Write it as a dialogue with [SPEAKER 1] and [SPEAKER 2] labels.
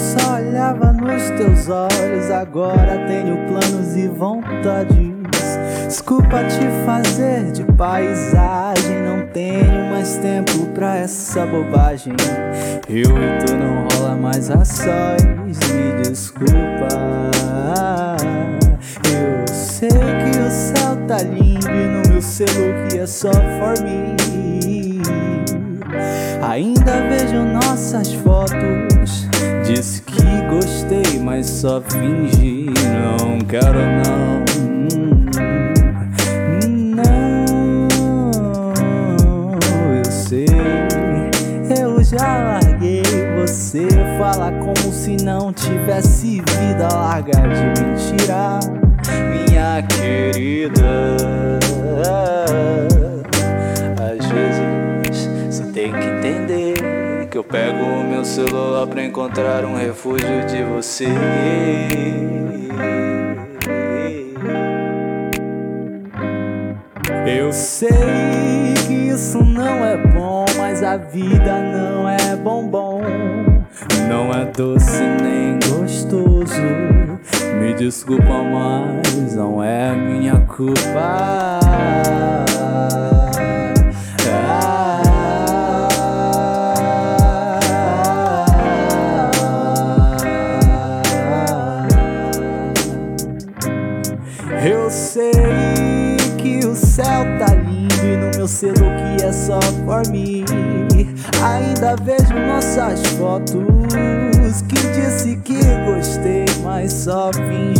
[SPEAKER 1] só olhava nos teus olhos, agora tenho planos e vontades. Desculpa te fazer de paisagem, não tenho mais tempo pra essa bobagem. Eu e tu não rola mais a sós, me desculpa. Eu sei que o céu tá lindo e no meu selo que é só for me. Ainda vejo nossas fotos, disse que gostei, mas só fingi. Não quero não. Eu já larguei você, fala como se não tivesse vida. Larga de mentira, minha querida. Às vezes você tem que entender que eu pego o meu celular pra encontrar um refúgio de você. Eu sei que isso não é bom, mas a vida não é bombom, não é doce nem gostoso. Me desculpa, mas não é minha culpa. Eu sei que o céu tá lindo e no meu selo que é só for me. Ainda vejo nossas fotos, que disse que gostei, mas só fingi.